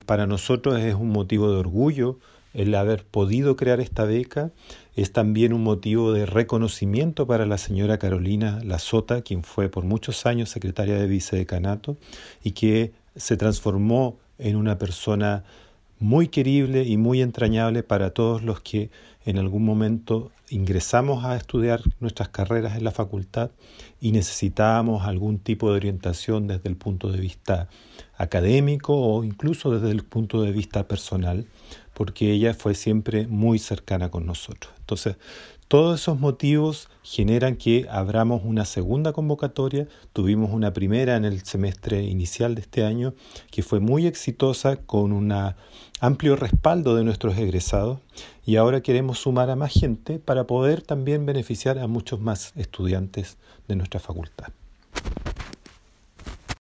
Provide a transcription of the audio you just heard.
para nosotros es un motivo de orgullo el haber podido crear esta beca. Es también un motivo de reconocimiento para la señora Carolina Lazota, quien fue por muchos años secretaria de vicedecanato y que se transformó en una persona muy querible y muy entrañable para todos los que en algún momento ingresamos a estudiar nuestras carreras en la facultad y necesitábamos algún tipo de orientación desde el punto de vista académico o incluso desde el punto de vista personal, porque ella fue siempre muy cercana con nosotros. Entonces, todos esos motivos generan que abramos una segunda convocatoria. Tuvimos una primera en el semestre inicial de este año que fue muy exitosa con un amplio respaldo de nuestros egresados y ahora queremos sumar a más gente para poder también beneficiar a muchos más estudiantes de nuestra facultad.